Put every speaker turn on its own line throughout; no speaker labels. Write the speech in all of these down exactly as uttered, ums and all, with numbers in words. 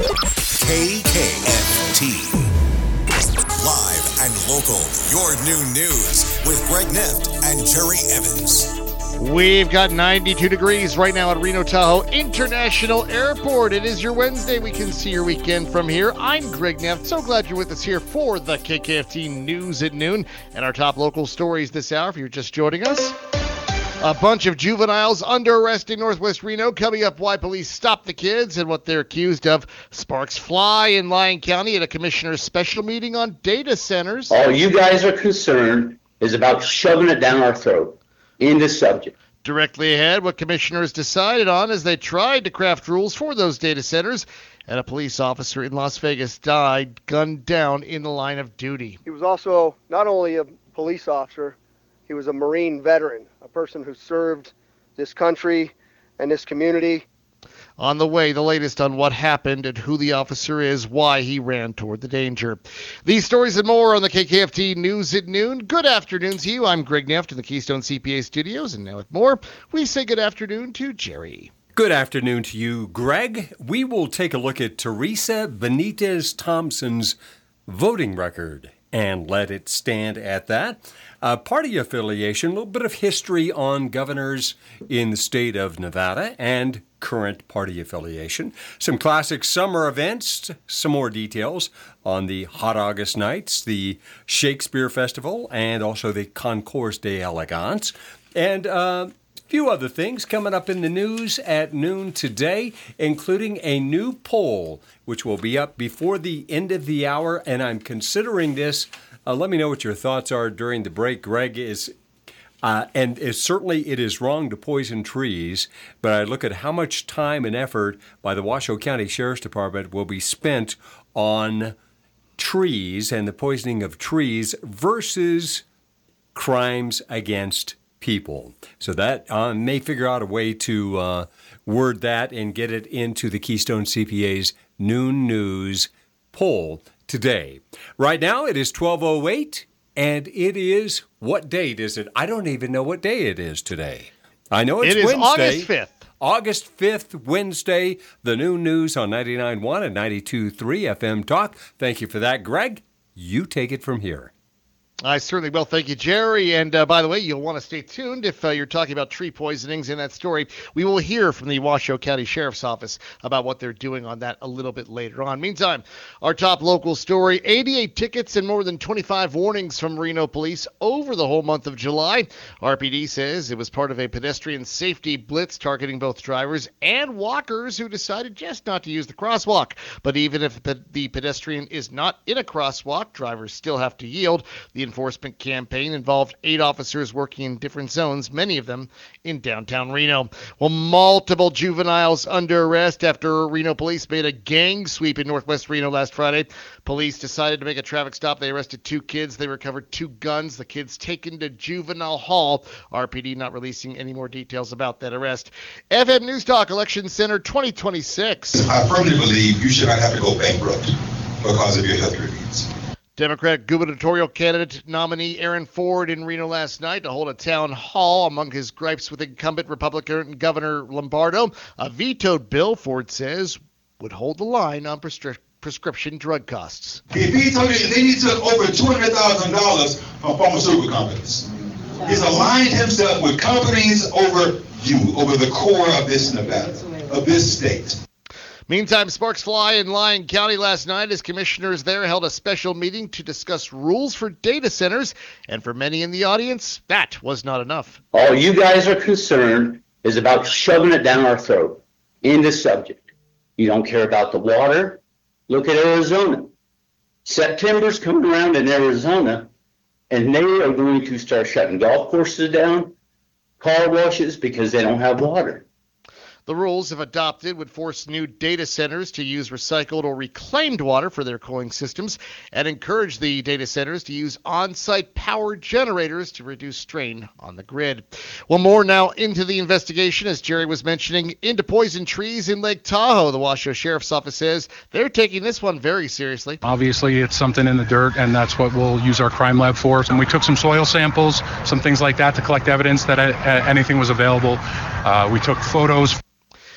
K K F T. Live and local, your new news with Greg Neff and Jerry Evans.
We've got ninety-two degrees right now at Reno Tahoe International Airport. It is your Wednesday. We can see your weekend from here. I'm Greg Neff. So glad you're with us here for the K K F T News at noon and our top local stories this hour. If you're just joining us, a bunch of juveniles under arrest in Northwest Reno. Coming up, why police stopped the kids and what they're accused of. Sparks fly in Lyon County at a commissioner's special meeting on data centers.
All you guys are concerned is about shoving it down our throat. In the subject.
Directly ahead, what commissioners decided on as they tried to craft rules for those data centers, and a police officer in Las Vegas died gunned down in the line of duty.
He was also not only a police officer, he was a Marine veteran, a person who served this country and this community.
On the way, the latest on what happened and who the officer is, why he ran toward the danger. These stories and more on the K K F T News at noon. Good afternoon to you. I'm Greg Neff in the Keystone C P A studios. And now with more, we say good afternoon to Jerry.
Good afternoon to you, Greg. We will take a look at Teresa Benitez Thompson's voting record and let it stand at that. Uh, party affiliation, a little bit of history on governors in the state of Nevada and current party affiliation. Some classic summer events, some more details on the Hot August Nights, the Shakespeare Festival, and also the Concours d'Elegance. And uh, a few other things coming up in the news at noon today, including a new poll, which will be up before the end of the hour. And I'm considering this. Uh, let me know what your thoughts are during the break. Greg is... Uh, and it's, certainly it is wrong to poison trees, but I look at how much time and effort by the Washoe County Sheriff's Department will be spent on trees and the poisoning of trees versus crimes against people. So that uh, may figure out a way to uh, word that and get it into the Keystone C P A's Noon News poll today. Right now it is twelve oh eight. And it is, what date is it? I don't even know what day it is today. I know it's
Wednesday. It is
Wednesday.
August fifth.
August fifth, Wednesday, the Noon News on ninety-nine point one and ninety-two point three F M Talk. Thank you for that, Greg. You take it from here.
I certainly will. Thank you, Jerry. And uh, by the way, you'll want to stay tuned if uh, you're talking about tree poisonings in that story. We will hear from the Washoe County Sheriff's Office about what they're doing on that a little bit later on. Meantime, our top local story, eighty-eight tickets and more than twenty-five warnings from Reno police over the whole month of July. R P D says it was part of a pedestrian safety blitz targeting both drivers and walkers who decided just not to use the crosswalk. But even if the pedestrian is not in a crosswalk, drivers still have to yield. The enforcement campaign involved eight officers working in different zones, many of them in downtown Reno. Well, multiple juveniles under arrest after Reno police made a gang sweep in Northwest Reno last Friday. Police decided to make a traffic stop. They arrested two kids. They recovered two guns. The kids taken to juvenile hall. R P D not releasing any more details about that arrest. F M News Talk Election Center twenty twenty-six.
I firmly believe you should not have to go bankrupt because of your health care needs.
Democratic gubernatorial candidate nominee Aaron Ford in Reno last night to hold a town hall. Among his gripes with incumbent Republican Governor Lombardo, a vetoed bill, Ford says, would hold the line on prescri- prescription drug costs.
He vetoed it, and then he took over two hundred thousand dollars from pharmaceutical companies. He's aligned himself with companies over you, over the core of this Nevada, of this state.
Meantime, sparks fly in Lyon County last night as commissioners there held a special meeting to discuss rules for data centers. And for many in the audience, that was not enough.
All you guys are concerned is about shoving it down our throat. End of subject. You don't care about the water. Look at Arizona. September's coming around in Arizona, and they are going to start shutting golf courses down, car washes, because they don't have water.
The rules, if adopted, would force new data centers to use recycled or reclaimed water for their cooling systems and encourage the data centers to use on-site power generators to reduce strain on the grid. Well, more now into the investigation, as Jerry was mentioning, into poison trees in Lake Tahoe. The Washoe Sheriff's Office says they're taking this one very seriously.
Obviously, it's something in the dirt, and that's what we'll use our crime lab for. And we took some soil samples, some things like that to collect evidence that uh, anything was available. Uh, we took photos.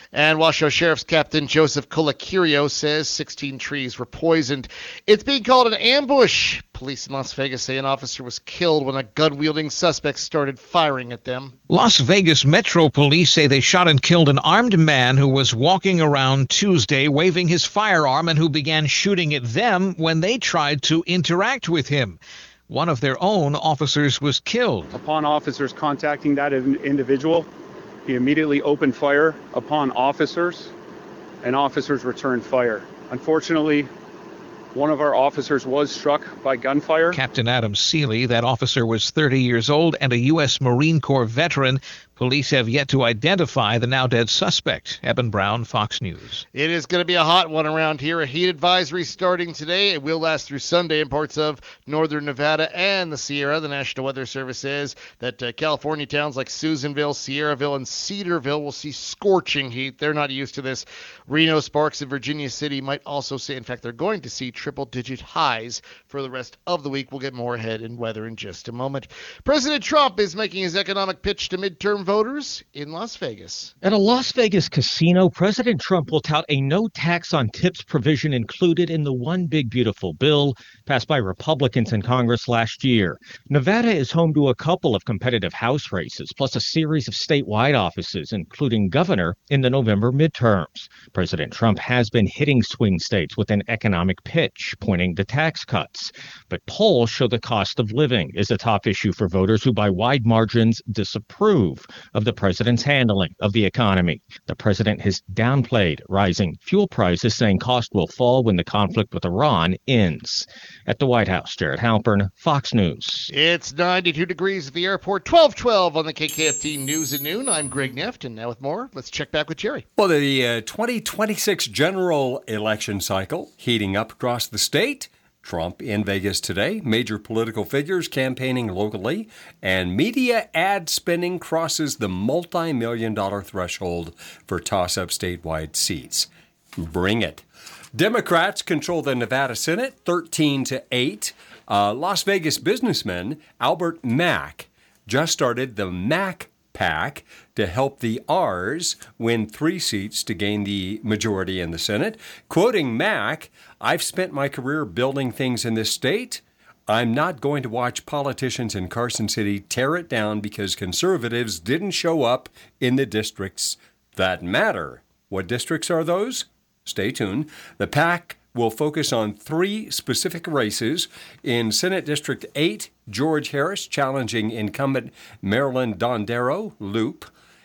And Washoe Sheriff's Captain Joseph Colacurio says sixteen trees were poisoned. It's being called an ambush. Police in Las Vegas say an officer was killed when a gun-wielding suspect started firing at them.
Las Vegas Metro Police say they shot and killed an armed man who was walking around Tuesday waving his firearm and who began shooting at them when they tried to interact with him. One of their own officers was killed.
Upon officers contacting that individual, he immediately opened fire upon officers, and officers returned fire. Unfortunately, one of our officers was struck by gunfire.
Captain Adam Seeley, that officer was thirty years old and a U S Marine Corps veteran. Police have yet to identify the now-dead suspect. Eben Brown, Fox News.
It is going to be a hot one around here. A heat advisory starting today. It will last through Sunday in parts of northern Nevada and the Sierra. The National Weather Service says that uh, California towns like Susanville, Sierraville, and Cedarville will see scorching heat. They're not used to this. Reno, Sparks, and Virginia City might also see, in fact, they're going to see triple-digit highs for the rest of the week. We'll get more ahead in weather in just a moment. President Trump is making his economic pitch to midterm voters in Las Vegas.
At a Las Vegas casino, President Trump will tout a no tax on tips provision included in the One Big Beautiful Bill passed by Republicans in Congress last year. Nevada is home to a couple of competitive House races, plus a series of statewide offices, including governor, in the November midterms. President Trump has been hitting swing states with an economic pitch, pointing to tax cuts. But polls show the cost of living is a top issue for voters who by wide margins disapprove of the president's handling of the economy. The president has downplayed rising fuel prices, saying cost will fall when the conflict with Iran ends. At the White House, Jared Halpern, Fox News.
It's ninety-two degrees at the airport, twelve twelve on the K K F T News at Noon. I'm Greg Neft, and now with more, let's check back with Jerry.
Well, the uh, twenty twenty-six general election cycle heating up across the state. Trump in Vegas today, major political figures campaigning locally, and media ad spending crosses the multi-million dollar threshold for toss-up statewide seats. Bring it. Democrats control the Nevada Senate thirteen to eight. Uh, Las Vegas businessman Albert Mack just started the Mack PAC to help the R's win three seats to gain the majority in the Senate. Quoting Mack, "I've spent my career building things in this state. I'm not going to watch politicians in Carson City tear it down because conservatives didn't show up in the districts that matter." What districts are those? Stay tuned. The PAC will focus on three specific races. In Senate District eight, George Harris challenging incumbent Marilyn Dondero Loop.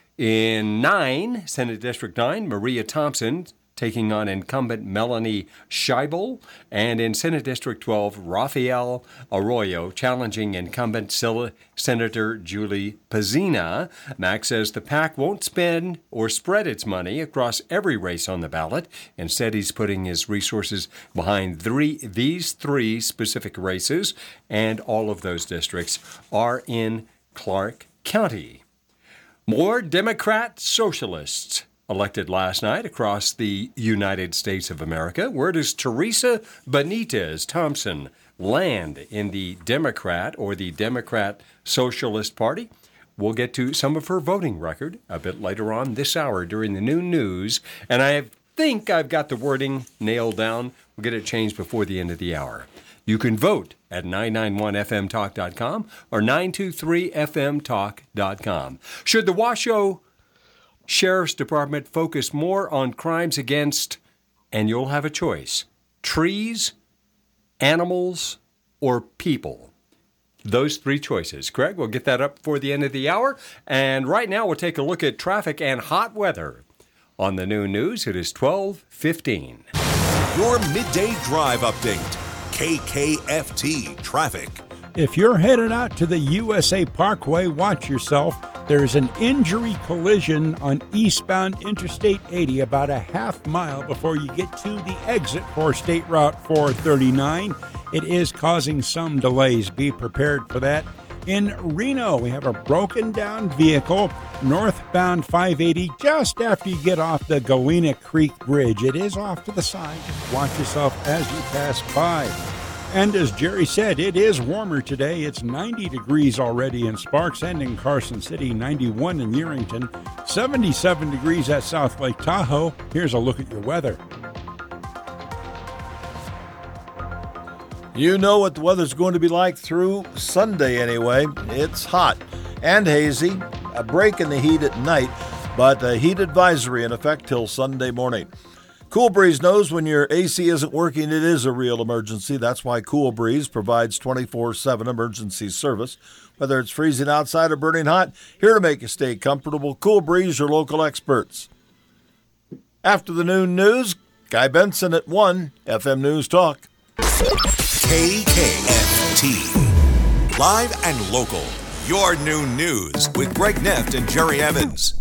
In nine, Senate District nine, Maria Thompson taking on incumbent Melanie Scheibel. And in Senate District twelve, Rafael Arroyo challenging incumbent Senator Julie Pazina. Mack says the PAC won't spend or spread its money across every race on the ballot. Instead, he's putting his resources behind three, these three specific races, and all of those districts are in Clark County. More Democrat socialists elected last night across the United States of America. Where does Teresa Benitez Thompson land in the Democrat or the Democrat Socialist Party? We'll get to some of her voting record a bit later on this hour during the noon news, and I think I've got the wording nailed down. We'll get it changed before the end of the hour. You can vote at nine nine one F M talk dot com or nine two three F M talk dot com. Should the Washoe Sheriff's Department focus more on crimes against, and you'll have a choice, trees, animals, or people? Those three choices. Craig, we'll get that up before the end of the hour. And right now we'll take a look at traffic and hot weather. On the noon news, it is twelve fifteen.
Your midday drive update. K K F T Traffic.
If you're headed out to the U S A Parkway, watch yourself. There's an injury collision on eastbound Interstate eighty about a half mile before you get to the exit for State Route four thirty-nine. It is causing some delays. Be prepared for that. In Reno, we have a broken down vehicle northbound five eighty just after you get off the Galena Creek Bridge. It is off to the side. Watch yourself as you pass by. And as Jerry said, it is warmer today. It's ninety degrees already in Sparks and in Carson City, ninety-one in Yerington, seventy-seven degrees at South Lake Tahoe. Here's a look at your weather.
You know what the weather's going to be like through Sunday anyway. It's hot and hazy, a break in the heat at night, but a heat advisory in effect till Sunday morning. Cool Breeze knows when your A C isn't working, it is a real emergency. That's why Cool Breeze provides twenty-four seven emergency service. Whether it's freezing outside or burning hot, here to make you stay comfortable. Cool Breeze, your local experts. After the noon news, Guy Benson at one, F M News Talk.
K K F T. Live and local. Your noon news with Greg Neft and Jerry Evans.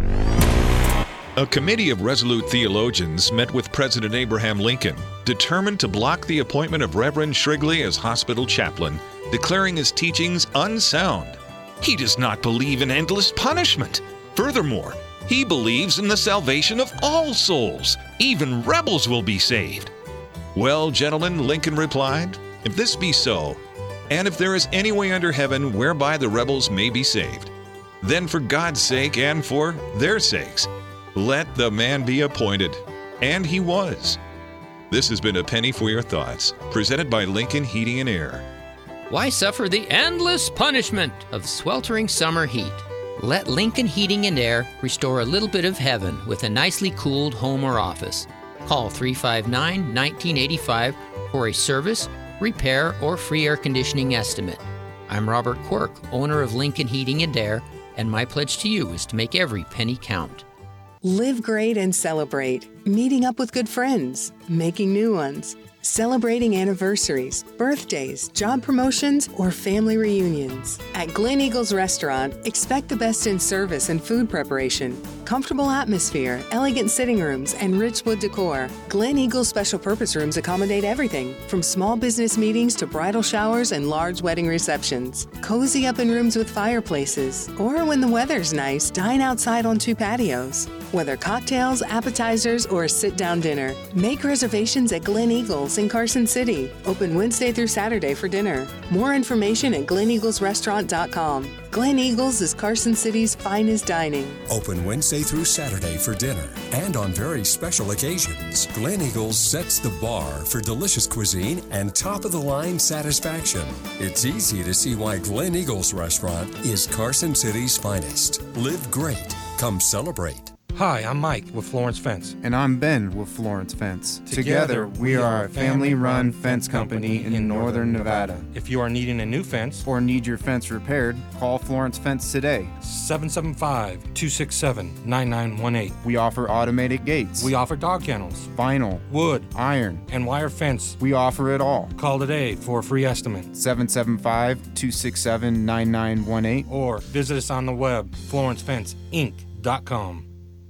A committee of resolute theologians met with President Abraham Lincoln, determined to block the appointment of Reverend Shrigley as hospital chaplain, declaring his teachings unsound. He does not believe in endless punishment. Furthermore, he believes in the salvation of all souls. Even rebels will be saved. Well, gentlemen, Lincoln replied, if this be so, and if there is any way under heaven whereby the rebels may be saved, then for God's sake and for their sakes, let the man be appointed. And he was. This has been A Penny for Your Thoughts, presented by Lincoln Heating and Air.
Why suffer the endless punishment of sweltering summer heat? Let Lincoln Heating and Air restore a little bit of heaven with a nicely cooled home or office. Call three five nine, one nine eight five for a service, repair, or free air conditioning estimate. I'm Robert Quirk, owner of Lincoln Heating and Air, and my pledge to you is to make every penny count.
Live great and celebrate. Meeting up with good friends, making new ones, celebrating anniversaries, birthdays, job promotions, or family reunions. At Glen Eagles Restaurant, expect the best in service and food preparation, comfortable atmosphere, elegant sitting rooms, and rich wood decor. Glen Eagles special purpose rooms accommodate everything from small business meetings to bridal showers and large wedding receptions. Cozy up in rooms with fireplaces, or when the weather's nice, dine outside on two patios. Whether cocktails, appetizers, or a sit-down dinner, make reservations at Glen Eagles in Carson City. Open Wednesday through Saturday for dinner. More information at glen eagles restaurant dot com. Glen Eagles is Carson City's finest dining.
Open Wednesday through Saturday for dinner and on very special occasions. Glen Eagles sets the bar for delicious cuisine and top-of-the-line satisfaction. It's easy to see why Glen Eagles Restaurant is Carson City's finest. Live great. Come celebrate.
Hi, I'm Mike with Florence Fence.
And I'm Ben with Florence Fence. Together, we are a family-run fence company in northern Nevada.
If you are needing a new fence
or need your fence repaired, call Florence Fence today.
seven seven five, two six seven, nine nine one eight.
We offer automated gates.
We offer dog kennels,
vinyl,
wood,
iron,
and wire fence.
We offer it all.
Call today for a free estimate.
seven seven five, two six seven, nine nine one eight.
Or visit us on the web, florence fence inc dot com.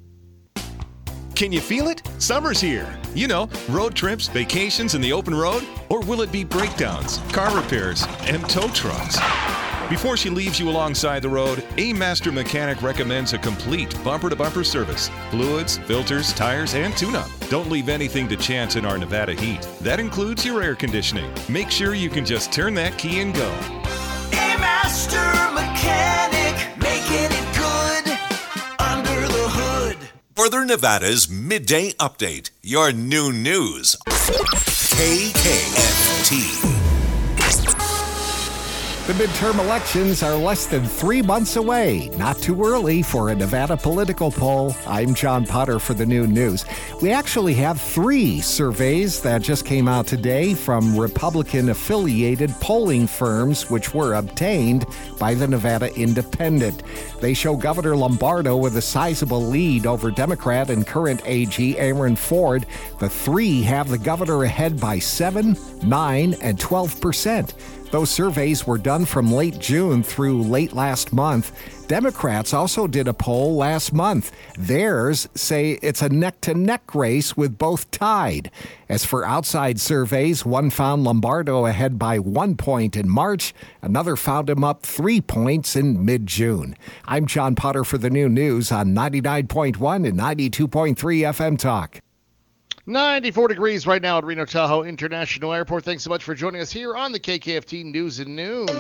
Can you feel it? Summer's here. You know, road trips, vacations in the open road? Or will it be breakdowns, car repairs, and tow trucks? Before she leaves you alongside the road, A Master Mechanic recommends a complete bumper-to-bumper service. Fluids, filters, tires, and tune-up. Don't leave anything to chance in our Nevada heat. That includes your air conditioning. Make sure you can just turn that key and go.
A Master Mechanic, making it good under the hood.
Further Nevada's Midday Update, your noon news. K K F T.
The midterm elections are less than three months away. Not too early for a Nevada political poll. I'm John Potter for the Noon News. We actually have three surveys that just came out today from Republican-affiliated polling firms, which were obtained by the Nevada Independent. They show Governor Lombardo with a sizable lead over Democrat and current A G Aaron Ford. The three have the governor ahead by seven, nine, and twelve percent. Those surveys were done from late June through late last month. Democrats also did a poll last month. Theirs say it's a neck-to-neck race with both tied. As for outside surveys, one found Lombardo ahead by one point in March. Another found him up three points in mid-June. I'm John Potter for the Noon News on ninety-nine point one and ninety-two point three F M Talk.
ninety-four degrees right now at Reno Tahoe International Airport. Thanks so much for joining us here on the K K F T News at Noon.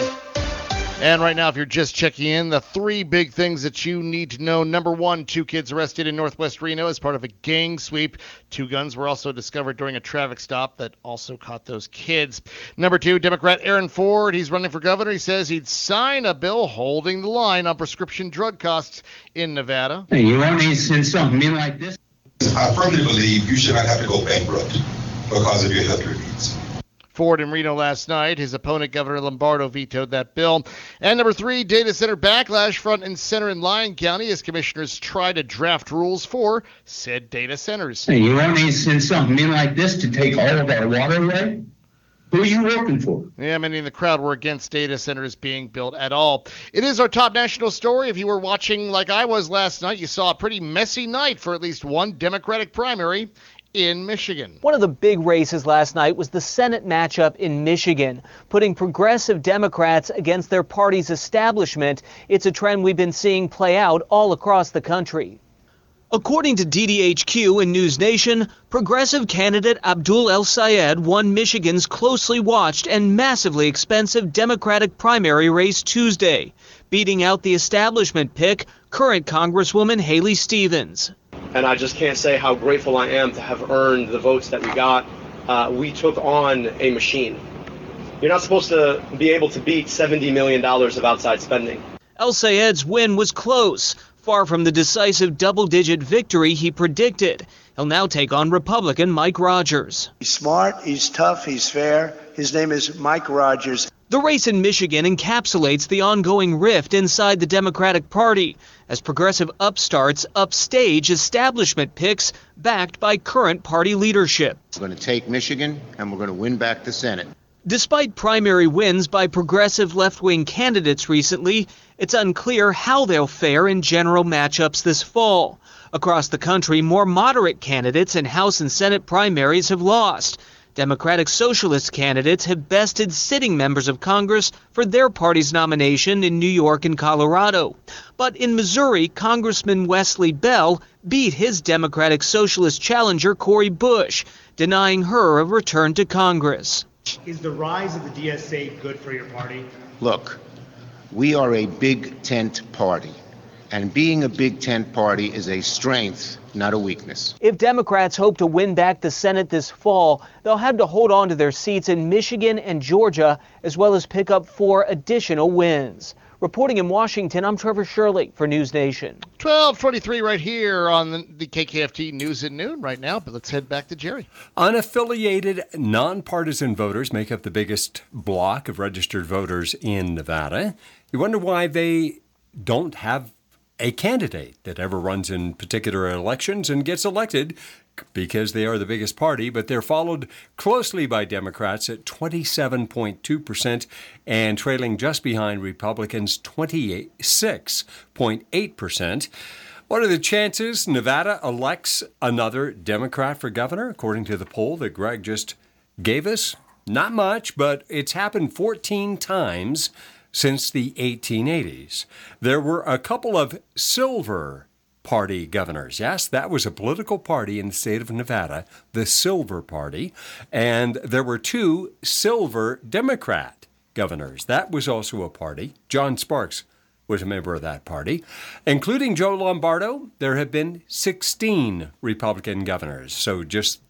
And right now, if you're just checking in, the three big things that you need to know. Number one, two kids arrested in Northwest Reno as part of a gang sweep. Two guns were also discovered during a traffic stop that also caught those kids. Number two, Democrat Aaron Ford, he's running for governor. He says he'd sign a bill holding the line on prescription drug costs in Nevada.
Hey, you want me to send something like this?
I firmly believe you should not have to go bankrupt because of your healthcare needs.
Ford in Reno last night. His opponent, Governor Lombardo, vetoed that bill. And number three, data center backlash front and center in Lyon County as commissioners try to draft rules for said data centers.
Hey, you want me to send something in like this to take all of our water away? Who are you working for?
Yeah, many in the crowd were against data centers being built at all. It is our top national story. If you were watching like I was last night, you saw a pretty messy night for at least one Democratic primary in Michigan.
One of the big races last night was the Senate matchup in Michigan, putting progressive Democrats against their party's establishment. It's a trend we've been seeing play out all across the country. According to D D H Q and News Nation, progressive candidate Abdul El-Sayed won Michigan's closely watched and massively expensive Democratic primary race Tuesday, beating out the establishment pick, current Congresswoman Haley Stevens.
And I just can't say how grateful I am to have earned the votes that we got. Uh, we took on a machine. You're not supposed to be able to beat seventy million dollars of outside spending.
El-Sayed's win was close, far from the decisive double-digit victory he predicted. He'll now take on Republican Mike Rogers.
He's smart, he's tough, he's fair. His name is Mike Rogers.
The race in Michigan encapsulates the ongoing rift inside the Democratic Party as progressive upstarts upstage establishment picks backed by current party leadership.
We're going to take Michigan and we're going to win back the Senate.
Despite primary wins by progressive left-wing candidates recently, it's unclear how they'll fare in general matchups this fall. Across the country, more moderate candidates in House and Senate primaries have lost. Democratic Socialist candidates have bested sitting members of Congress for their party's nomination in New York and Colorado. But in Missouri, Congressman Wesley Bell beat his Democratic Socialist challenger Cori Bush, denying her a return to Congress.
Is the rise of the D S A good for your party?
Look, we are a big tent party, and being a big tent party is a strength, not a weakness.
If Democrats hope to win back the Senate this fall, they'll have to hold on to their seats in Michigan and Georgia, as well as pick up four additional wins. Reporting in Washington, I'm Trevor Shirley for News Nation.
twelve twenty-three right here on the, the K K F T News at Noon right now, but let's head back to Jerry.
Unaffiliated, nonpartisan voters make up the biggest block of registered voters in Nevada. You wonder why they don't have a candidate that ever runs in particular elections and gets elected, because they are the biggest party, but they're followed closely by Democrats at twenty-seven point two percent and trailing just behind Republicans twenty-six point eight percent. What are the chances Nevada elects another Democrat for governor, according to the poll that Greg just gave us? Not much, but it's happened fourteen times since the eighteen eighties. There were a couple of silver Party governors. Yes, that was a political party in the state of Nevada, the Silver Party. And there were two silver Democrat governors. That was also a party. John Sparks was a member of that party. Including Joe Lombardo, there have been sixteen Republican governors. So just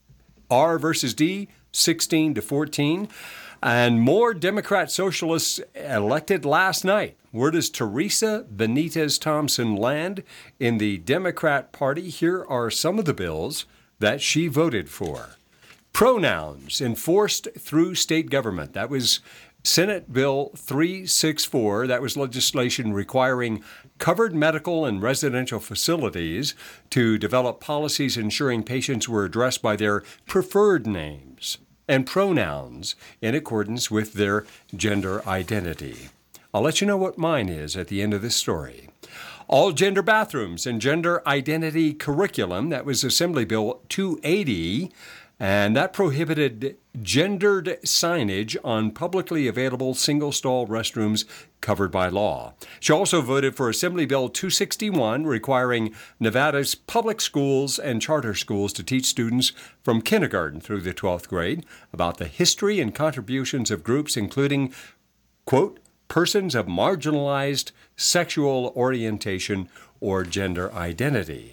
R versus D, sixteen to fourteen. And more Democrat socialists elected last night. Where does Teresa Benitez Thompson land in the Democrat Party? Here are some of the bills that she voted for. Pronouns enforced through state government. That was Senate Bill three sixty-four. That was legislation requiring covered medical and residential facilities to develop policies ensuring patients were addressed by their preferred names and pronouns in accordance with their gender identity. I'll let you know what mine is at the end of this story. All gender bathrooms and gender identity curriculum, that was Assembly Bill two eighty. and that prohibited gendered signage on publicly available single-stall restrooms covered by law. She also voted for Assembly Bill two sixty-one, requiring Nevada's public schools and charter schools to teach students from kindergarten through the twelfth grade about the history and contributions of groups including, quote, persons of marginalized sexual orientation or gender identity.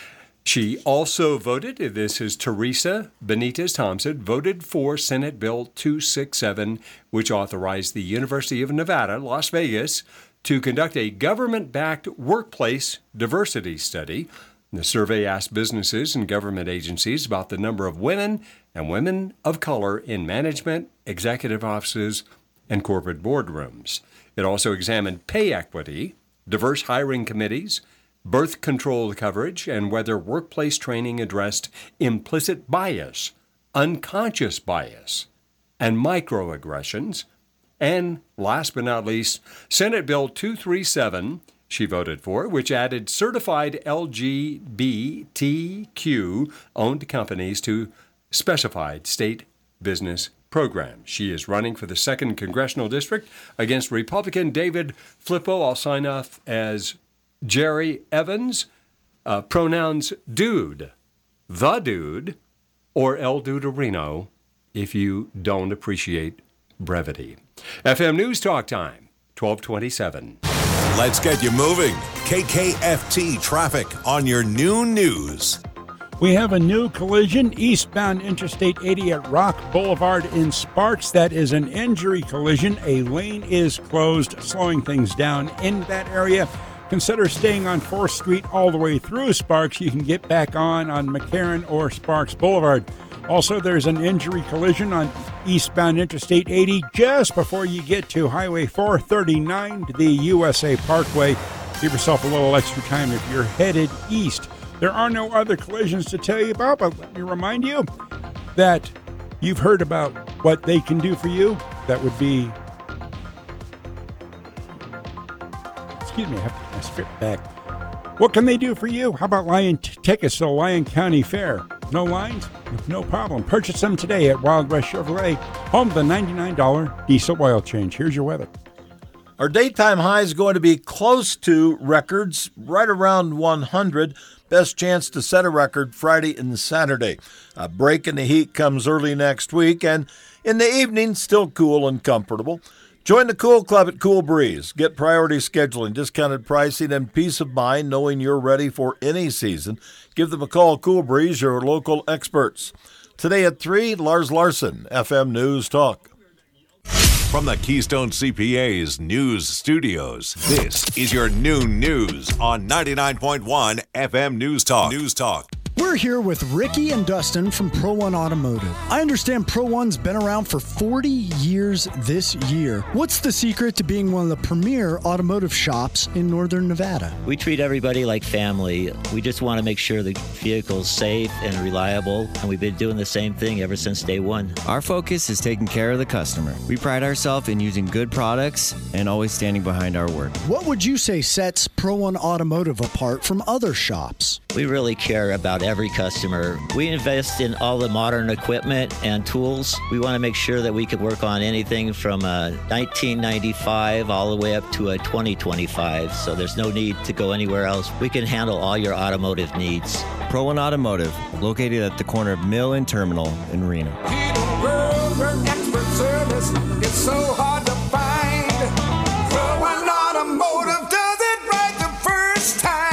She also voted, this is Teresa Benitez Thompson, voted for Senate Bill two sixty-seven, which authorized the University of Nevada, Las Vegas, to conduct a government-backed workplace diversity study. The survey asked businesses and government agencies about the number of women and women of color in management, executive offices, and corporate boardrooms. It also examined pay equity, diverse hiring committees, birth control coverage, and whether workplace training addressed implicit bias, unconscious bias, and microaggressions. And last but not least, Senate Bill two thirty-seven, she voted for, which added certified L G B T Q-owned companies to specified state business programs. She is running for the second Congressional District against Republican David Flippo. I'll sign off as Jerry Evans, uh, pronouns dude, the dude, or El Duderino if you don't appreciate brevity. F M News Talk Time, twelve twenty-seven.
Let's get you moving. K K F T traffic on your noon news.
We have a new collision eastbound Interstate eighty at Rock Boulevard in Sparks. That is an injury collision. A lane is closed, slowing things down in that area. Consider staying on fourth Street all the way through Sparks. You can get back on on McCarran or Sparks Boulevard. Also, there's an injury collision on eastbound Interstate eighty just before you get to Highway four thirty-nine to the U S A Parkway. Give yourself a little extra time if you're headed east. There are no other collisions to tell you about, but let me remind you that you've heard about what they can do for you. That would be... Excuse me, I have to get my script back. What can they do for you? How about Lion t- tickets to the Lyon County Fair? No lines? No problem. Purchase them today at Wild West Chevrolet, home of the ninety-nine dollars diesel oil change. Here's your weather.
Our daytime high is going to be close to records, right around one hundred. Best chance to set a record Friday and Saturday. A break in the heat comes early next week, and in the evening, still cool and comfortable. Join the Cool Club at Cool Breeze. Get priority scheduling, discounted pricing, and peace of mind knowing you're ready for any season. Give them a call, Cool Breeze, your local experts. Today at three, Lars Larson, F M News Talk.
From the Keystone C P A's News Studios, this is your noon news on ninety-nine point one F M News Talk. News Talk.
We're here with Ricky and Dustin from Pro One Automotive. I understand Pro One's been around for forty years this year. What's the secret to being one of the premier automotive shops in Northern Nevada?
We treat everybody like family. We just want to make sure the vehicle's safe and reliable, and we've been doing the same thing ever since day one.
Our focus is taking care of the customer. We pride ourselves in using good products and always standing behind our work.
What would you say sets Pro One Automotive apart from other shops?
We really care about every customer. We invest in all the modern equipment and tools. We want to make sure that we can work on anything from a nineteen ninety-five all the way up to a twenty twenty-five, so there's no need to go anywhere else. We can handle all your automotive needs.
Pro One Automotive, located at the corner of Mill and Terminal in Reno.
Expert service is so hard to find. Pro One Automotive does it right the first time.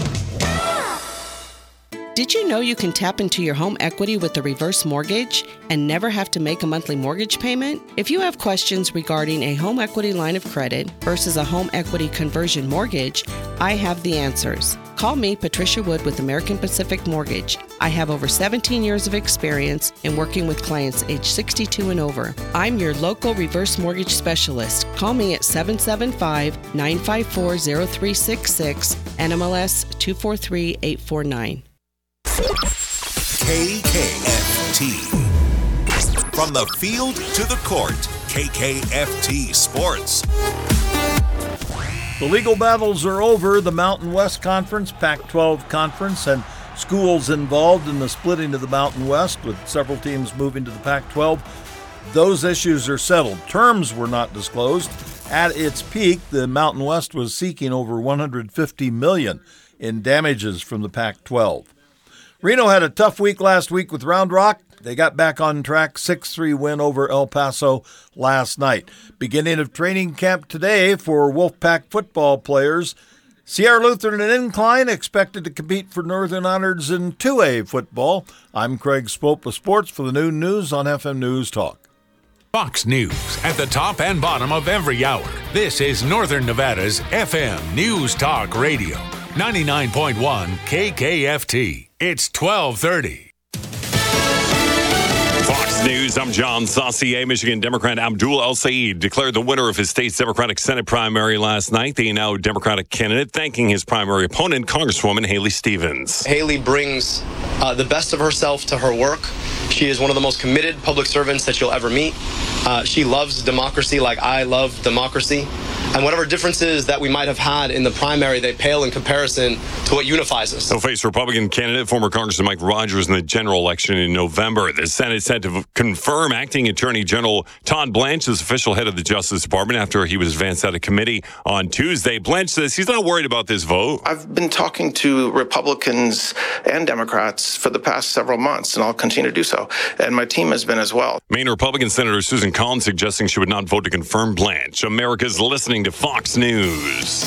Did you know you can tap into your home equity with a reverse mortgage and never have to make a monthly mortgage payment? If you have questions regarding a home equity line of credit versus a home equity conversion mortgage, I have the answers. Call me, Patricia Wood, with American Pacific Mortgage. I have over seventeen years of experience in working with clients age sixty-two and over. I'm your local reverse mortgage specialist. Call me at seven seven five, nine five four, zero three six six, N M L S two four three eight four nine.
K K F T. From the field to the court, K K F T Sports.
The legal battles are over. The Mountain West Conference, Pac twelve Conference, and schools involved in the splitting of the Mountain West, with several teams moving to the Pac twelve. Those issues are settled. Terms were not disclosed. At its peak, the Mountain West was seeking over one hundred fifty million dollars in damages from the Pac twelve. Reno had a tough week last week with Round Rock. They got back on track, six three win over El Paso last night. Beginning of training camp today for Wolfpack football players. Sierra Lutheran and Incline expected to compete for Northern Honors in two A football. I'm Craig Spope with sports for the Noon News on F M News Talk.
Fox News at the top and bottom of every hour. This is Northern Nevada's F M News Talk Radio, ninety-nine point one K K F T. It's twelve thirty.
Fox News, I'm John Saucier. Michigan Democrat Abdul El-Sayed declared the winner of his state's Democratic Senate primary last night. The now Democratic candidate thanking his primary opponent, Congresswoman Haley Stevens.
Haley brings uh, the best of herself to her work. She is one of the most committed public servants that you'll ever meet. Uh, she loves democracy like I love democracy. And whatever differences that we might have had in the primary, they pale in comparison to what unifies us.
He'll face Republican candidate, former Congressman Mike Rogers, in the general election in November. The Senate said to confirm acting Attorney General Todd Blanche as official head of the Justice Department after he was advanced out of committee on Tuesday. Blanche says he's not worried about this vote.
I've been talking to Republicans and Democrats for the past several months, and I'll continue to do so. And my team has been as well.
Maine Republican Senator Susan Collins suggesting she would not vote to confirm Blanche. America's listening to Fox News.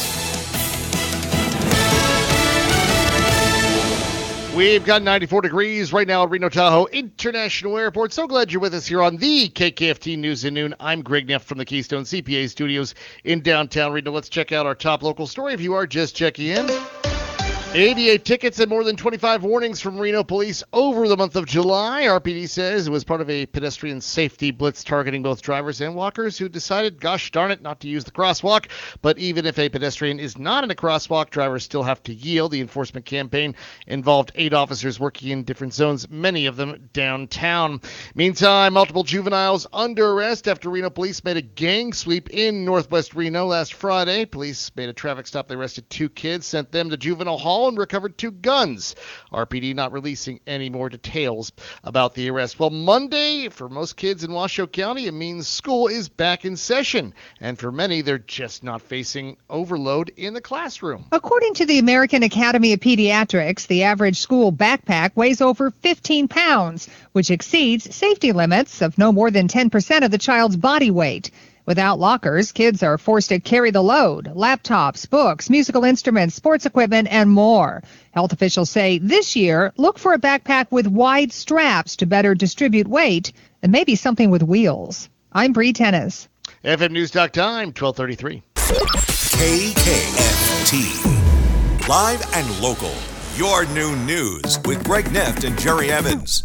We've got ninety-four degrees right now at Reno Tahoe International Airport. So glad you're with us here on the K K F T News at Noon. I'm Greg Neff from the Keystone C P A studios in downtown Reno. Let's check out our top local story. If you are just checking in, eighty-eight tickets and more than twenty-five warnings from Reno police over the month of July. R P D says it was part of a pedestrian safety blitz targeting both drivers and walkers who decided, gosh darn it, not to use the crosswalk. But even if a pedestrian is not in a crosswalk, drivers still have to yield. The enforcement campaign involved eight officers working in different zones, many of them downtown. Meantime, multiple juveniles under arrest after Reno police made a gang sweep in Northwest Reno last Friday. Police made a traffic stop. They arrested two kids, sent them to juvenile hall, and recovered two guns. R P D not releasing any more details about the arrest. Well, Monday, for most kids in Washoe County, it means school is back in session. And for many, they're just not facing overload in the classroom.
According to the American Academy of Pediatrics, the average school backpack weighs over fifteen pounds, which exceeds safety limits of no more than ten percent of the child's body weight. Without lockers, kids are forced to carry the load: laptops, books, musical instruments, sports equipment, and more. Health officials say this year, look for a backpack with wide straps to better distribute weight, and maybe something with wheels. I'm Bree Tennis.
F M News Talk time, twelve thirty-three.
K K F T. Live and local. Your Noon News with Greg Neff and Jerry Evans.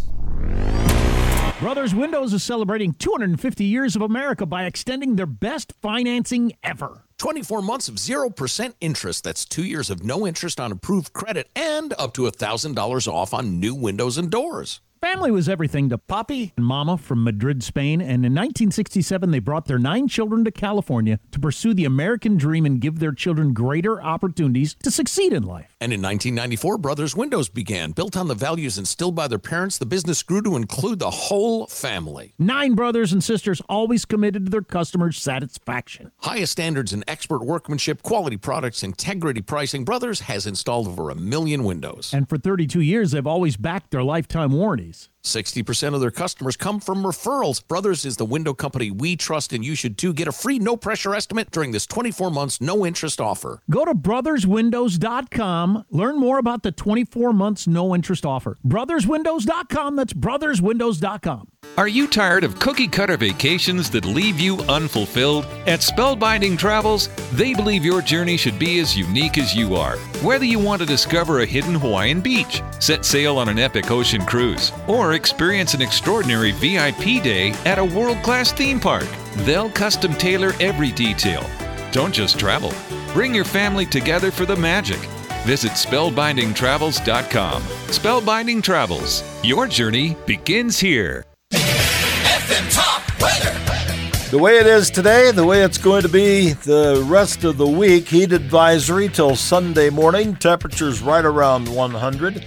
Brothers Windows is celebrating two hundred fifty years of America by extending their best financing ever.
twenty-four months of zero percent interest. That's two years of no interest on approved credit and up to one thousand dollars off on new windows and doors.
Family was everything to Papi and Mama from Madrid, Spain, and in nineteen sixty-seven they brought their nine children to California to pursue the American dream and give their children greater opportunities to succeed in life.
And in nineteen ninety-four, Brothers Windows began. Built on the values instilled by their parents, the business grew to include the whole family.
Nine brothers and sisters always committed to their customers' satisfaction.
Highest standards in expert workmanship, quality products, integrity pricing. Brothers has installed over a million windows.
And for thirty-two years, they've always backed their lifetime warranties.
sixty percent of their customers come from referrals. Brothers is the window company we trust, and you should too. Get a free no-pressure estimate during this twenty-four months no-interest offer.
Go to brothers windows dot com. Learn more about the twenty-four months no-interest offer. brothers windows dot com. That's brothers windows dot com.
Are you tired of cookie-cutter vacations that leave you unfulfilled? At Spellbinding Travels, they believe your journey should be as unique as you are. Whether you want to discover a hidden Hawaiian beach, set sail on an epic ocean cruise, or experience an extraordinary V I P day at a world-class theme park, they'll custom tailor every detail. Don't just travel. Bring your family together for the magic. Visit spellbinding travels dot com. Spellbinding Travels. Your journey begins here.
F M Top Weather.
The way it is today, the way it's going to be the rest of the week, heat advisory till Sunday morning. Temperatures right around one hundred.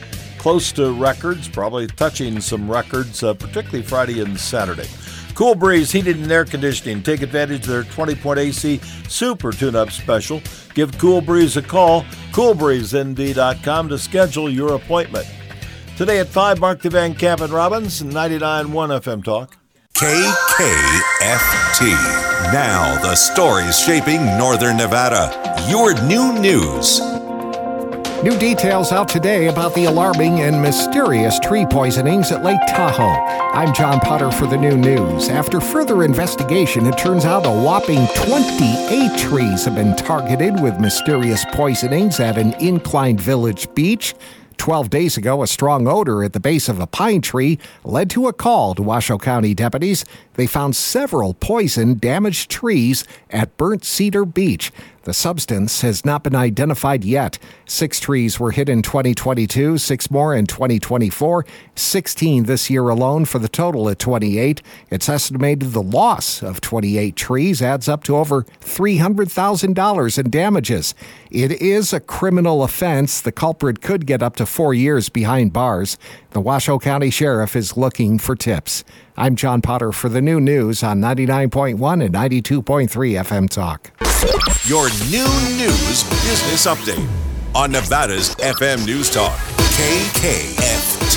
close to records, probably touching some records, uh, particularly Friday and Saturday. Cool Breeze Heating and Air Conditioning. Take advantage of their twenty-point A C Super Tune-Up Special. Give Cool Breeze a call, cool breeze n d dot com to schedule your appointment. Today at five, Mark DeVan Camp and Robbins, ninety-nine point one F M Talk.
K K F T. Now the stories shaping Northern Nevada. Your new news.
New details out today about the alarming and mysterious tree poisonings at Lake Tahoe. I'm John Potter for the new news. After further investigation, it turns out a whopping twenty-eight trees have been targeted with mysterious poisonings at an Incline Village beach. Twelve days ago, a strong odor at the base of a pine tree led to a call to Washoe County deputies. They found several poisoned, damaged trees at Burnt Cedar Beach. The substance has not been identified yet. Six trees were hit in twenty twenty-two, six more in twenty twenty-four, sixteen this year alone for the total at twenty-eight. It's estimated the loss of twenty-eight trees adds up to over three hundred thousand dollars in damages. It is a criminal offense. The culprit could get up to four years behind bars. The Washoe County Sheriff is looking for tips. I'm John Potter for the new news on ninety-nine point one and ninety-two point three F M Talk.
Your new news business update on Nevada's F M News Talk, K K F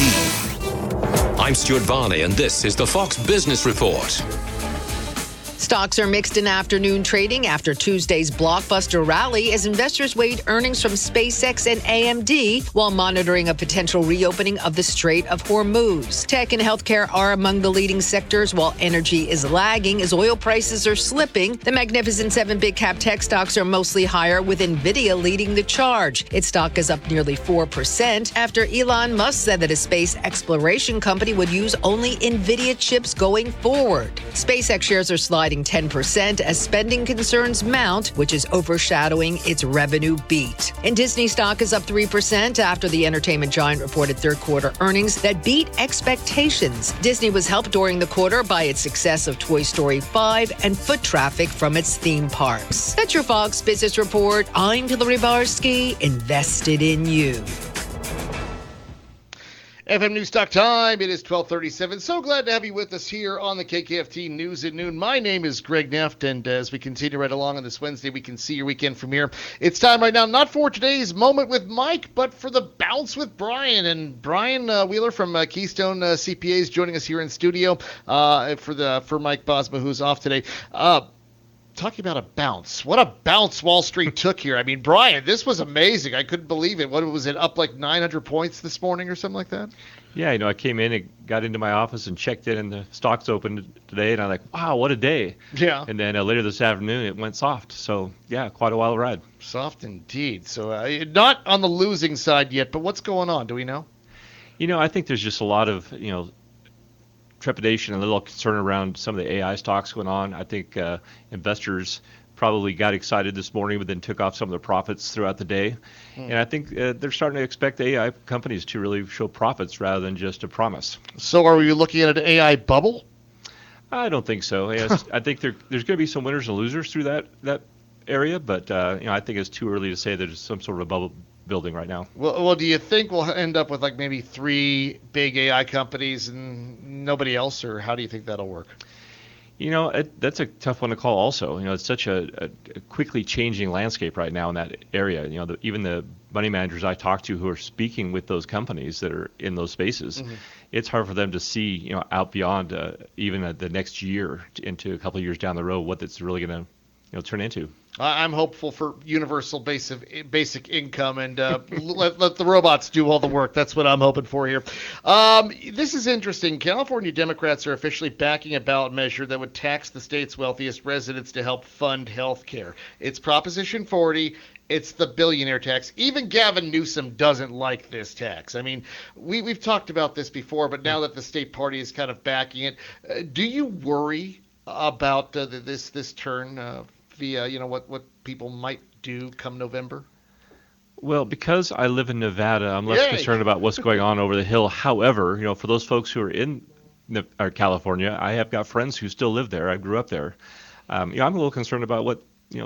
T.
I'm Stuart Varney, and this is the Fox Business Report.
Stocks are mixed in afternoon trading after Tuesday's blockbuster rally as investors weighed earnings from SpaceX and A M D while monitoring a potential reopening of the Strait of Hormuz. Tech and healthcare are among the leading sectors, while energy is lagging as oil prices are slipping. The Magnificent Seven big cap tech stocks are mostly higher, with NVIDIA leading the charge. Its stock is up nearly four percent after Elon Musk said that a space exploration company would use only NVIDIA chips going forward. SpaceX shares are sliding ten percent as spending concerns mount, which is overshadowing its revenue beat. And Disney stock is up three percent after the entertainment giant reported third quarter earnings that beat expectations. Disney was helped during the quarter by its success of Toy Story five and foot traffic from its theme parks. That's your Fox Business Report. I'm Hillary Barsky, invested in you.
F M News Talk time. It is twelve thirty-seven. So glad to have you with us here on the K K F T News at Noon. My name is Greg Neff, and as we continue right along on this Wednesday, we can see your weekend from here. It's time right now, not for today's Moment with Mike, but for the Bounce with Brian. And Brian uh, Wheeler from uh, Keystone uh, C P A is joining us here in studio uh, for the for Mike Bosma, who's off today. Uh, Talking about a bounce. What a bounce Wall Street took here. I mean, Brian, this was amazing. I couldn't believe it. What was it, up like nine hundred points this morning or something like that?
Yeah, you know, I came in and got into my office and checked in, and the stocks opened today, and I'm like, wow, what a day.
Yeah.
And then uh, later this afternoon, it went soft. So, yeah, quite a wild ride.
Soft indeed. So, uh, not on the losing side yet, but what's going on? Do we know?
You know, I think there's just a lot of, you know, trepidation and a little concern around some of the A I stocks going on. I think uh, investors probably got excited this morning, but then took off some of the profits throughout the day. Mm. And I think uh, they're starting to expect A I companies to really show profits rather than just a promise.
So are we looking at an A I bubble?
I don't think so. Yes, I think there, there's going to be some winners and losers through that, that area, but uh, you know, I think it's too early to say there's some sort of a bubble building right now.
Well, well, do you think we'll end up with like maybe three big A I companies and nobody else, or how do you think that'll work?
You know, it, that's a tough one to call also. You know, it's such a, a, a quickly changing landscape right now in that area. You know, the, even the money managers I talk to who are speaking with those companies that are in those spaces, mm-hmm. it's hard for them to see, you know, out beyond uh, even uh, the next year into a couple of years down the road what it's really going to, you know, turn into.
I'm hopeful for universal basic basic income and uh, let, let the robots do all the work. That's what I'm hoping for here. Um, this is interesting. California Democrats are officially backing a ballot measure that would tax the state's wealthiest residents to help fund health care. It's Proposition forty. It's the billionaire tax. Even Gavin Newsom doesn't like this tax. I mean, we, we've talked about this before, but now that the state party is kind of backing it, uh, do you worry about uh, this this turn uh, via, you know, what, what people might do come November?
Well, because I live in Nevada, I'm less
Yay.
concerned about what's going on over the hill. However, you know, for those folks who are in Ne- or California, I have got friends who still live there. I grew up there. Um, you know, I'm a little concerned about what, you know,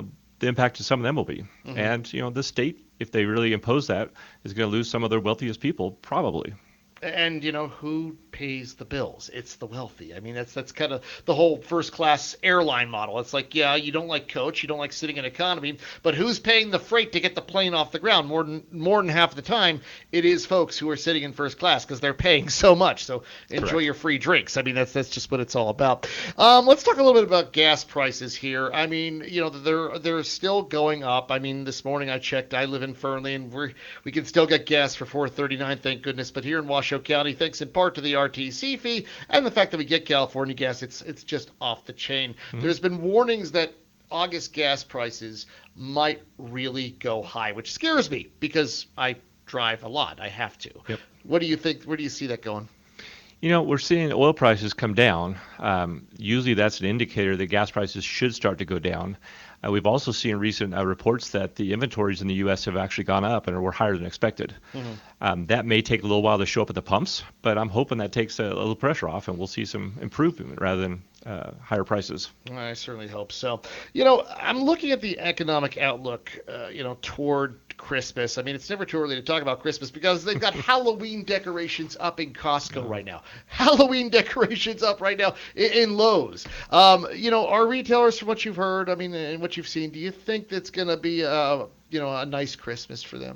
the impact to some of them will be.
Mhm.
And, you know, the state, if they really impose that, is going to lose some of their wealthiest people, probably.
And, you know, who pays the bills? It's the wealthy. I mean, that's that's kind of the whole first-class airline model. It's like, yeah, you don't like coach, you don't like sitting in economy, but who's paying the freight to get the plane off the ground? More than more than half the time, it is folks who are sitting in first class because they're paying so much. So enjoy
Correct.
your free drinks. I mean, that's that's just what it's all about. Um, let's talk a little bit about gas prices here. I mean, you know, they're they're still going up. I mean, this morning I checked. I live in Fernley, and we we can still get gas for four thirty-nine, thank goodness. But here in Washoe County, thanks in part to the R T C fee and the fact that we get California gas, it's it's just off the chain.
Mm-hmm.
There's been warnings that August gas prices might really go high, which scares me because I drive a lot. I have to.
Yep.
What do you think? Where do you see that going?
You know, we're seeing oil prices come down. Um, usually that's an indicator that gas prices should start to go down. Uh, we've also seen recent uh, reports that the inventories in the U S have actually gone up and were higher than expected.
Mm-hmm.
Um, that may take a little while to show up at the pumps, but I'm hoping that takes a, a little pressure off and we'll see some improvement rather than uh, higher prices.
I certainly hope so. You know, I'm looking at the economic outlook, uh, you know, toward Christmas. I mean, it's never too early to talk about Christmas because they've got Halloween decorations up in Costco right now. Halloween decorations up right now in, in Lowe's. Um, you know, our retailers, from what you've heard, I mean, and what you've seen, do you think that's going to be, uh, you know, a nice Christmas for them?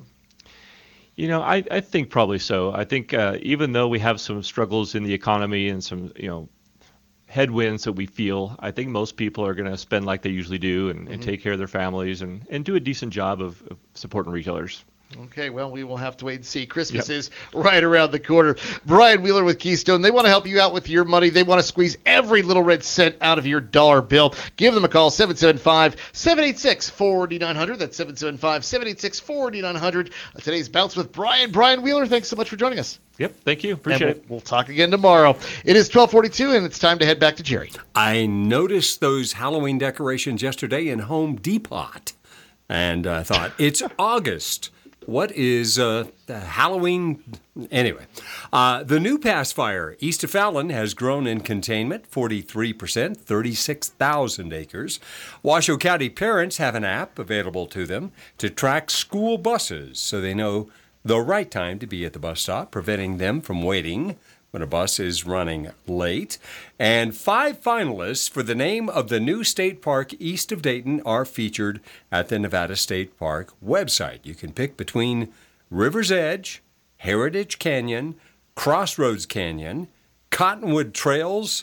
You know, I, I think probably so. I think uh, even though we have some struggles in the economy and some, you know, headwinds that we feel, I think most people are going to spend like they usually do and, mm-hmm. and take care of their families and, and do a decent job of, of supporting retailers.
Okay, well, we will have to wait and see. Christmas
Yep.
is right around the corner. Brian Wheeler with Keystone. They want to help you out with your money. They want to squeeze every little red cent out of your dollar bill. Give them a call, seven seven five, seven eight six, four nine zero zero. That's seven seven five, seven eight six, four nine zero zero. Today's Bounce with Brian. Brian Wheeler, thanks so much for joining us.
Yep, thank you. Appreciate
and we'll,
it.
We'll talk again tomorrow. It is twelve forty-two, and it's time to head back to Jerry.
I noticed those Halloween decorations yesterday in Home Depot, and I thought, it's August. What is uh, the Halloween? Anyway, uh, the new pacifier east of Fallon has grown in containment, forty-three percent, thirty-six thousand acres. Washoe County parents have an app available to them to track school buses so they know the right time to be at the bus stop, preventing them from waiting when a bus is running late. And five finalists for the name of the new state park east of Dayton are featured at the Nevada State Park website. You can pick between River's Edge, Heritage Canyon, Crossroads Canyon, Cottonwood Trails,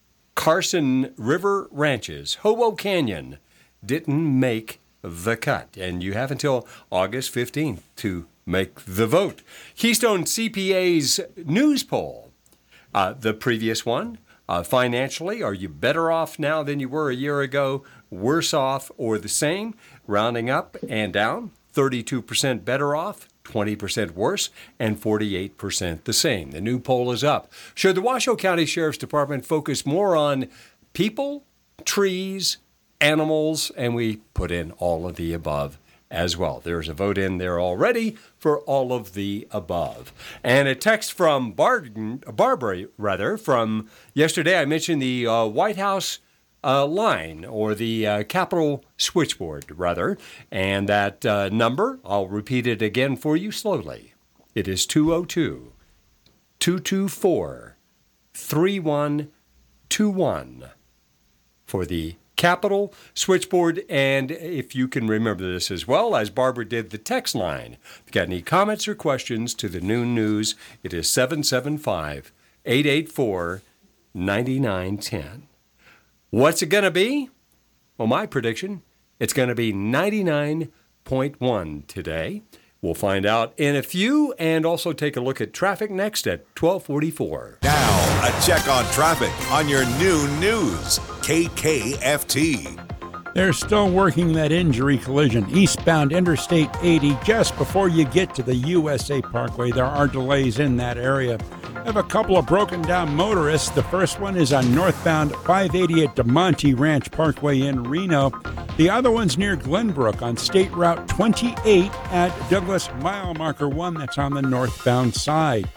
Carson River Ranches. Hobo Canyon didn't make the cut, and you have until August fifteenth to make the vote. Keystone C P A's news poll. Uh, the previous one, uh, financially, are you better off now than you were a year ago, worse off, or the same? Rounding up and down, thirty-two percent better off, twenty percent worse, and forty-eight percent the same. The new poll is up. Should the Washoe County Sheriff's Department focus more on people, trees, animals, and we put in all of the above as well. There's a vote in there already for all of the above. And a text from Bar- Barbara, rather, from yesterday. I mentioned the uh, White House uh, line, or the uh, Capitol switchboard, rather. And that uh, number, I'll repeat it again for you slowly. It is two oh two, two two four, three one two one for the Capitol switchboard. And if you can remember this as well, as Barbara did, the text line. If you got any comments or questions to the noon news, it is seven seven five, eight eight four, nine nine one zero. What's it going to be? Well, my prediction, it's going to be ninety-nine point one today. We'll find out in a few, and also take a look at traffic next at twelve forty-four.
Now, a check on traffic on your noon news, K K F T.
They're still working that injury collision eastbound Interstate eighty just before you get to the U S A Parkway. There are delays in that area. I have a couple of broken down motorists. The first one is on northbound five eighty at DeMonte Ranch Parkway in Reno. The other one's near Glenbrook on State Route twenty-eight at Douglas Mile Marker one. That's on the northbound side.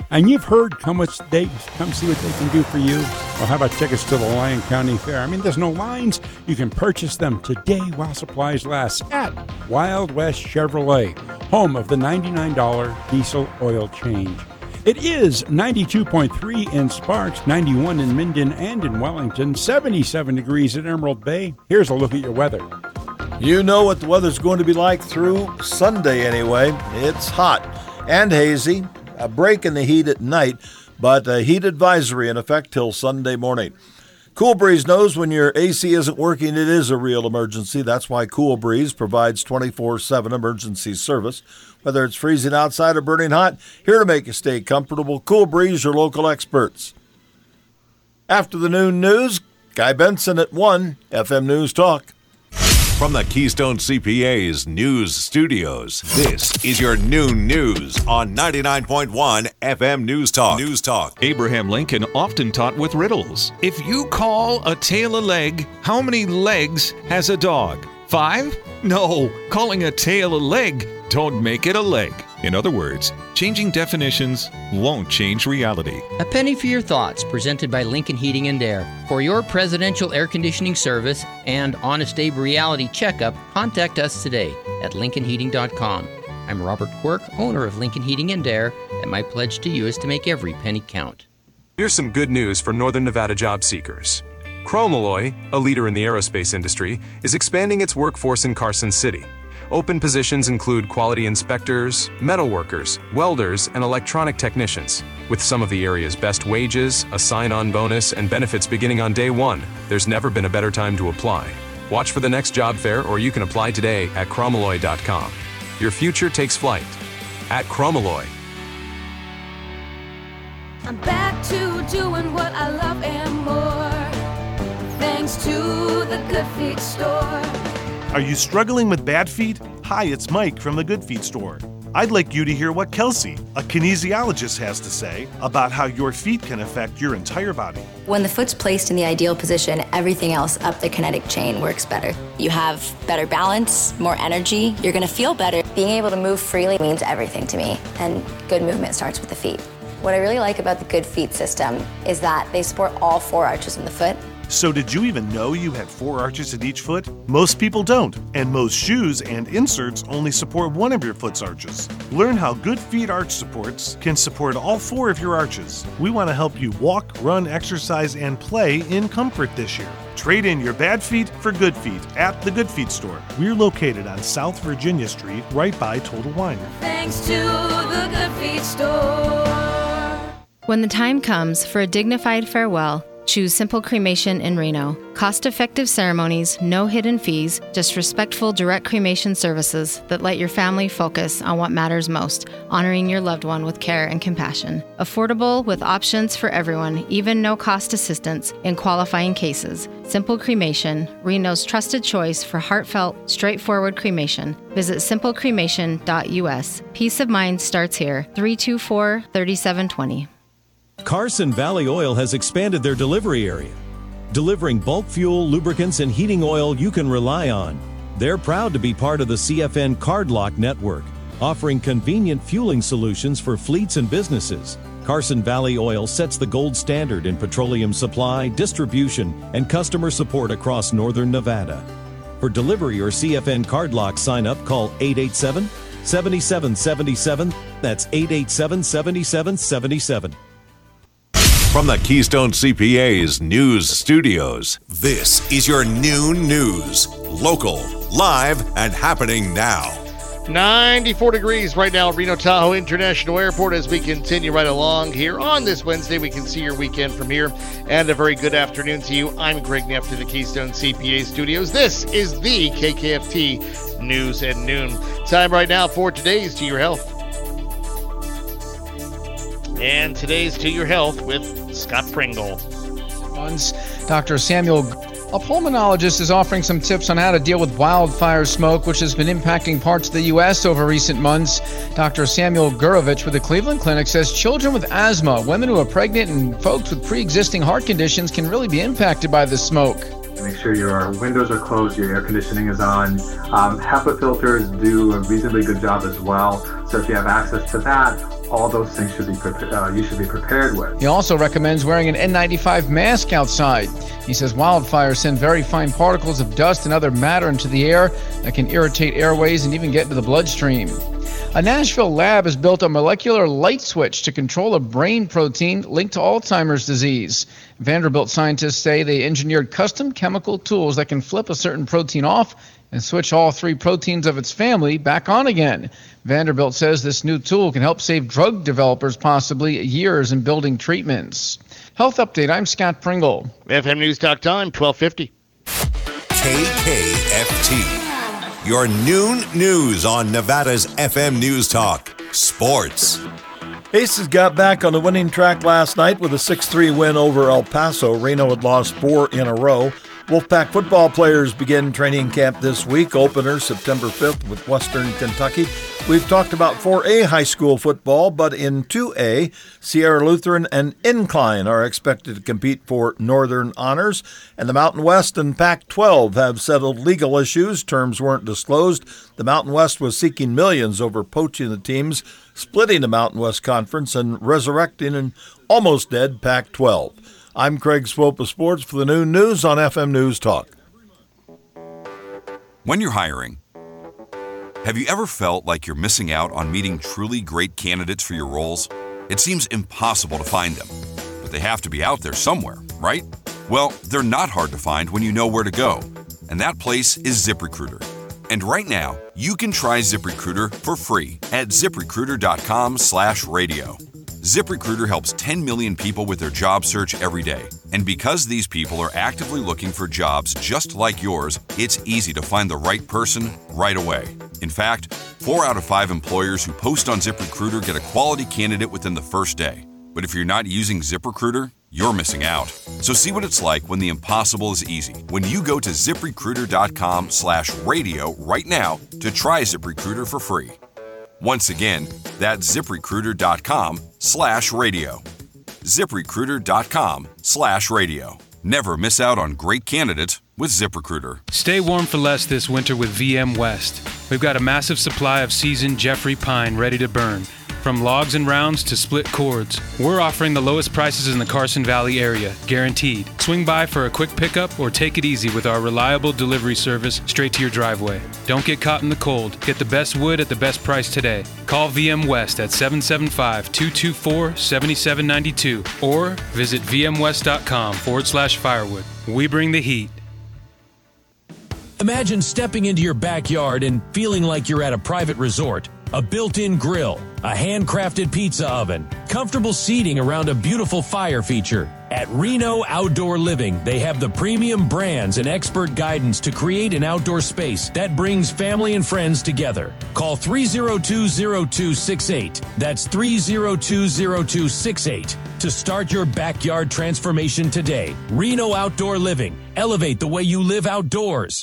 And you've heard come, what they, come see what they can do for you. Well, how about tickets to the Lyon County Fair? I mean, there's no lines. You can purchase them today while supplies last at Wild West Chevrolet, home of the ninety-nine dollars diesel oil change. It is ninety-two point three in Sparks, ninety-one in Minden and in Wellington, seventy-seven degrees at Emerald Bay. Here's a look at your weather.
You know what the weather's going to be like through Sunday anyway. It's hot and hazy. A break in the heat at night, but a heat advisory in effect till Sunday morning. Cool Breeze knows when your A C isn't working, it is a real emergency. That's why Cool Breeze provides twenty-four seven emergency service. Whether it's freezing outside or burning hot, here to make you stay comfortable. Cool Breeze, your local experts. After the noon news, Guy Benson at one, F M News Talk.
From the Keystone C P A's news studios, this is your noon news on ninety-nine point one F M News Talk. News Talk.
Abraham Lincoln often taught with riddles. If you call a tail a leg, how many legs has a dog? Five? No, calling a tail a leg don't make it a leg. In other words, changing definitions won't change reality.
A penny for your thoughts, presented by Lincoln Heating and Air. For your presidential air conditioning service and Honest Abe reality checkup, contact us today at lincoln heating dot com. I'm Robert Quirk, owner of Lincoln Heating and Air, and my pledge to you is to make every penny count.
Here's some good news for Northern Nevada job seekers. Chromalloy, a leader in the aerospace industry, is expanding its workforce in Carson City. Open positions include quality inspectors, metal workers, welders, and electronic technicians. With some of the area's best wages, a sign-on bonus, and benefits beginning on day one, there's never been a better time to apply. Watch for the next job fair, or you can apply today at chromalloy dot com. Your future takes flight at Chromalloy.
I'm back to doing what I love and more, thanks to the Good Feet store.
Are you struggling with bad feet? Hi, it's Mike from the Good Feet store. I'd like you to hear what Kelsey, a kinesiologist, has to say about how your feet can affect your entire body.
When the foot's placed in the ideal position, everything else up the kinetic chain works better. You have better balance, more energy, you're gonna feel better. Being able to move freely means everything to me, and good movement starts with the feet. What I really like about the Good Feet system is that they support all four arches in the foot.
So did you even know you had four arches in each foot? Most people don't, and most shoes and inserts only support one of your foot's arches. Learn how Good Feet arch supports can support all four of your arches. We want to help you walk, run, exercise, and play in comfort this year. Trade in your bad feet for good feet at the Good Feet store. We're located on South Virginia Street, right by Total Wine.
Thanks to the Good Feet store.
When the time comes for a dignified farewell, choose Simple Cremation in Reno. Cost-effective ceremonies, no hidden fees, just respectful direct cremation services that let your family focus on what matters most, honoring your loved one with care and compassion. Affordable with options for everyone, even no-cost assistance in qualifying cases. Simple Cremation, Reno's trusted choice for heartfelt, straightforward cremation. Visit simple cremation dot U S. Peace of mind starts here. three two four, three seven two zero.
Carson Valley Oil has expanded their delivery area, delivering bulk fuel, lubricants, and heating oil you can rely on. They're proud to be part of the C F N Cardlock network, offering convenient fueling solutions for fleets and businesses. Carson Valley Oil sets the gold standard in petroleum supply, distribution, and customer support across northern Nevada. For delivery or C F N Cardlock sign-up, call eight eight seven, seven seven seven seven. That's eight eight seven, seven seven seven seven.
From the Keystone C P A's news studios, this is your noon news. Local, live, and happening now.
ninety-four degrees right now at Reno Tahoe International Airport as we continue right along here on this Wednesday. We can see your weekend from here, and a very good afternoon to you. I'm Greg Neff to the Keystone C P A studios. This is the K K F T News at Noon. Time right now for today's To Your Health. And today's To Your Health with Scott Pringle.
Doctor Samuel, a pulmonologist, is offering some tips on how to deal with wildfire smoke, which has been impacting parts of the U S over recent months. Doctor Samuel Gurovich with the Cleveland Clinic says children with asthma, women who are pregnant, and folks with pre-existing heart conditions can really be impacted by the smoke.
Make sure your windows are closed, your air conditioning is on. Um, HEPA filters do a reasonably good job as well. So if you have access to that, all those things should be prepared. Uh, you should be prepared with.
He also recommends wearing an N ninety-five mask outside. He says wildfires send very fine particles of dust and other matter into the air that can irritate airways and even get into the bloodstream. A Nashville lab has built a molecular light switch to control a brain protein linked to Alzheimer's disease. Vanderbilt scientists say they engineered custom chemical tools that can flip a certain protein off and switch all three proteins of its family back on again. Vanderbilt says this new tool can help save drug developers possibly years in building treatments. Health Update, I'm Scott Pringle.
F M News Talk Time, twelve fifty.
K K F T, your noon news on Nevada's F M News Talk, sports.
Aces got back on the winning track last night with a six three win over El Paso. Reno had lost four in a row. Wolfpack football players begin training camp this week. Opener September fifth with Western Kentucky. We've talked about four A high school football, but in two A, Sierra Lutheran and Incline are expected to compete for Northern honors. And the Mountain West and Pac twelve have settled legal issues. Terms weren't disclosed. The Mountain West was seeking millions over poaching the teams, splitting the Mountain West Conference, and resurrecting an almost dead Pac twelve. I'm Craig Swope of Sports for the Noon News on F M News Talk.
When you're hiring, have you ever felt like you're missing out on meeting truly great candidates for your roles? It seems impossible to find them, but they have to be out there somewhere, right? Well, they're not hard to find when you know where to go, and that place is ZipRecruiter. And right now, you can try ZipRecruiter for free at ZipRecruiter.com slash radio. ZipRecruiter helps ten million people with their job search every day. And because these people are actively looking for jobs just like yours, it's easy to find the right person right away. In fact, four out of five employers who post on ZipRecruiter get a quality candidate within the first day. But if you're not using ZipRecruiter, you're missing out. So see what it's like when the impossible is easy. When you go to ZipRecruiter.com slash radio right now to try ZipRecruiter for free. Once again, that's ZipRecruiter.com slash radio. ZipRecruiter.com slash radio. Never miss out on great candidates with ZipRecruiter.
Stay warm for less this winter with V M West. We've got a massive supply of seasoned Jeffrey pine ready to burn. From logs and rounds to split cords, we're offering the lowest prices in the Carson Valley area, guaranteed. Swing by for a quick pickup or take it easy with our reliable delivery service straight to your driveway. Don't get caught in the cold. Get the best wood at the best price today. Call V M West at seven seven five, two two four, seven seven nine two or visit vmwest.com forward slash firewood. We bring the heat.
Imagine stepping into your backyard and feeling like you're at a private resort. A built-in grill, a handcrafted pizza oven, comfortable seating around a beautiful fire feature. At Reno Outdoor Living, they have the premium brands and expert guidance to create an outdoor space that brings family and friends together. Call three oh two, oh two six eight. That's three oh two, oh two six eight to start your backyard transformation today. Reno Outdoor Living. Elevate the way you live outdoors.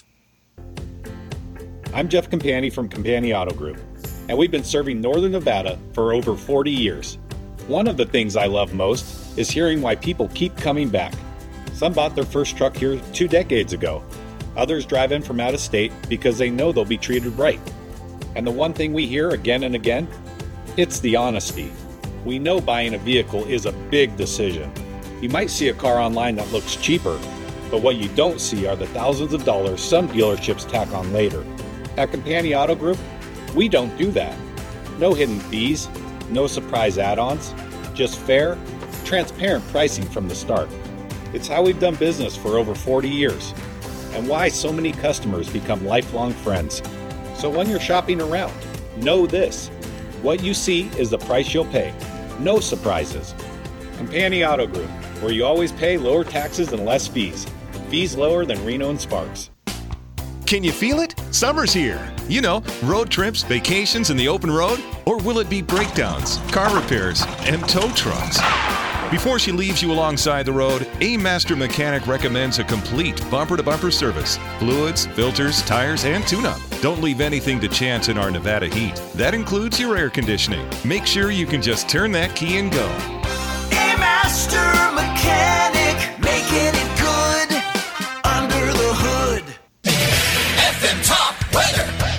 I'm Jeff Campani from Campani Auto Group, and we've been serving Northern Nevada for over forty years. One of the things I love most is hearing why people keep coming back. Some bought their first truck here two decades ago. Others drive in from out of state because they know they'll be treated right. And the one thing we hear again and again, it's the honesty. We know buying a vehicle is a big decision. You might see a car online that looks cheaper, but what you don't see are the thousands of dollars some dealerships tack on later. At Campani Auto Group, we don't do that. No hidden fees, no surprise add-ons, just fair, transparent pricing from the start. It's how we've done business for over forty years, and why so many customers become lifelong friends. So when you're shopping around, know this. What you see is the price you'll pay. No surprises. Campani Auto Group, where you always pay lower taxes and less fees. Fees lower than Reno and Sparks.
Can you feel it? Summer's here. You know, road trips, vacations in the open road? Or will it be breakdowns, car repairs, and tow trucks? Before she leaves you alongside the road, A Master Mechanic recommends a complete bumper-to-bumper service. Fluids, filters, tires, and tune-up. Don't leave anything to chance in our Nevada heat. That includes your air conditioning. Make sure you can just turn that key and go.
A Master Mechanic, making it good under the hood. F M Top Weather.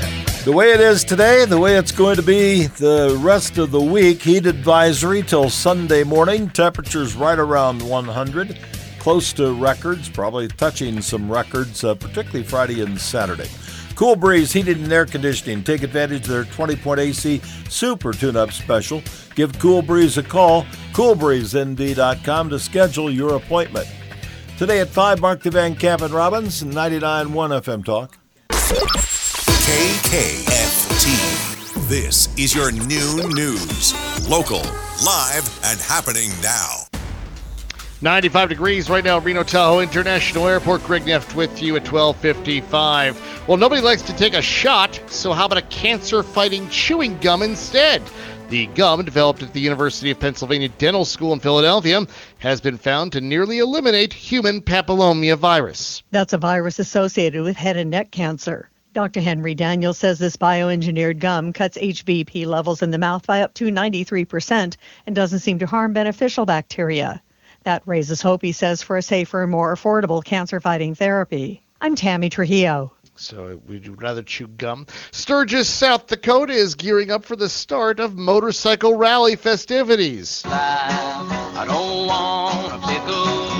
The way it is today, the way it's going to be the rest of the week, heat advisory till Sunday morning. Temperatures right around one hundred, close to records, probably touching some records, uh, particularly Friday and Saturday. Cool Breeze Heating and Air Conditioning. Take advantage of their twenty-point A C Super Tune-Up Special. Give Cool Breeze a call, cool breeze n d dot com to schedule your appointment. Today at five, Mark DeVan Camp and Robbins, ninety-nine point one F M Talk.
K K F T. This is your noon news. Local, live, and happening now.
ninety-five degrees right now at Reno Tahoe International Airport. Greg Neff with you at twelve fifty-five. Well, nobody likes to take a shot, so how about a cancer-fighting chewing gum instead? The gum, developed at the University of Pennsylvania Dental School in Philadelphia, has been found to nearly eliminate human papillomavirus.
That's a virus associated with head and neck cancer. Doctor Henry Daniels says this bioengineered gum cuts H B P levels in the mouth by up to ninety-three percent and doesn't seem to harm beneficial bacteria. That raises hope, he says, for a safer and more affordable cancer-fighting therapy. I'm Tammy Trujillo.
So we'd rather chew gum. Sturgis, South Dakota is gearing up for the start of motorcycle rally festivities.
I don't want a pickle.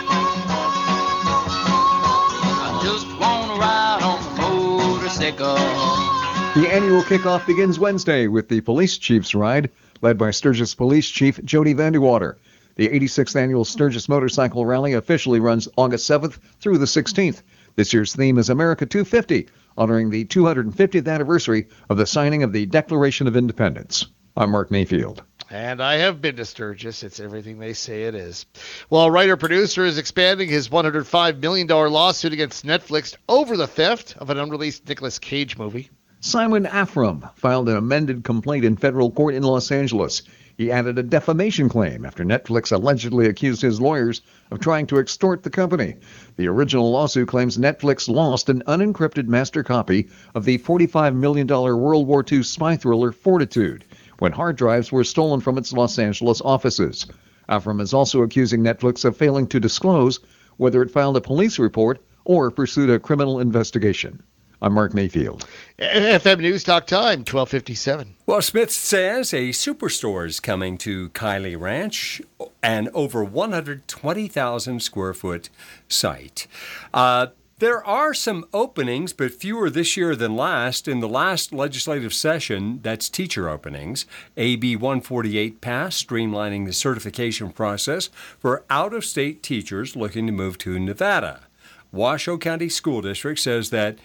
I just want to ride on the motorcycle.
The annual kickoff begins Wednesday with the Police Chief's Ride, led by Sturgis Police Chief Jody Vandewater. The eighty-sixth Annual Sturgis Motorcycle Rally officially runs August seventh through the sixteenth. This year's theme is America two fifty, honoring the two hundred fiftieth anniversary of the signing of the Declaration of Independence. I'm Mark Mayfield.
And I have been to Sturgis. It's everything they say it is. Well, writer-producer is expanding his one hundred five million dollars lawsuit against Netflix over the theft of an unreleased Nicolas Cage movie.
Simon Afram filed an amended complaint in federal court in Los Angeles. He added a defamation claim after Netflix allegedly accused his lawyers of trying to extort the company. The original lawsuit claims Netflix lost an unencrypted master copy of the forty-five million dollars World War Two spy thriller Fortitude when hard drives were stolen from its Los Angeles offices. Afram is also accusing Netflix of failing to disclose whether it filed a police report or pursued a criminal investigation. I'm Mark Mayfield.
F M News Talk Time, twelve fifty-seven.
Well, Smith says a superstore is coming to Kiley Ranch, an over one hundred twenty thousand square foot site. Uh, there are some openings, but fewer this year than last. In the last legislative session, that's teacher openings, A B one forty-eight passed, streamlining the certification process for out-of-state teachers looking to move to Nevada. Washoe County School District says that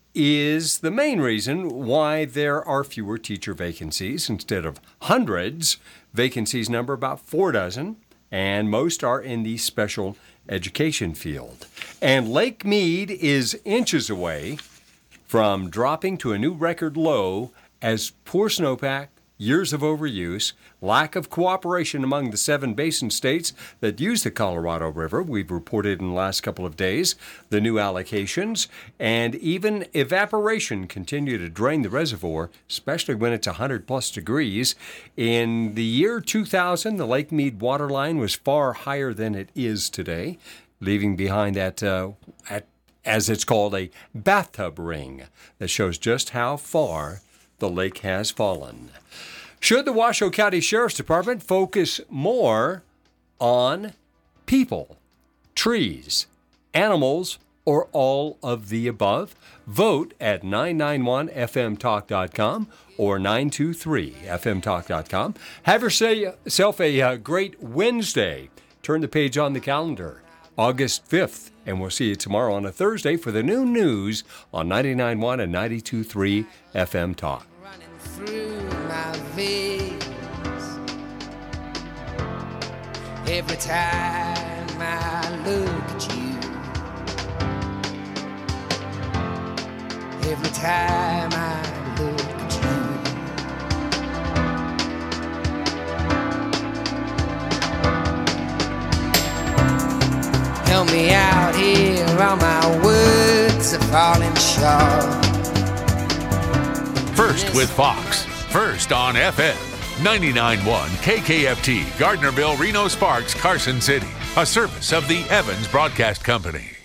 is the main reason why there are fewer teacher vacancies. Instead of hundreds, vacancies number about four dozen, and most are in the special education field. And Lake Mead is inches away from dropping to a new record low as poor snowpack, years of overuse, lack of cooperation among the seven basin states that use the Colorado River, we've reported in the last couple of days, the new allocations, and even evaporation continue to drain the reservoir, especially when it's one hundred plus degrees. In the year two thousand, the Lake Mead waterline was far higher than it is today, leaving behind that, uh, at, as it's called, a bathtub ring that shows just how far the lake has fallen. Should the Washoe County Sheriff's Department focus more on people, trees, animals, or all of the above? Vote at nine nine one F M talk dot com or nine two three F M talk dot com. Have yourself a uh, great Wednesday. Turn the page on the calendar, August fifth, and we'll see you tomorrow on a Thursday for the new news on ninety-nine point one and ninety-two point three F M Talk.
Through my veins, every time I look at you, every time I look at you. Help me out here, all my words are falling short.
First with Fox. First on F M. ninety-nine point one K K F T, Gardnerville, Reno Sparks, Carson City. A service of the Evans Broadcast Company.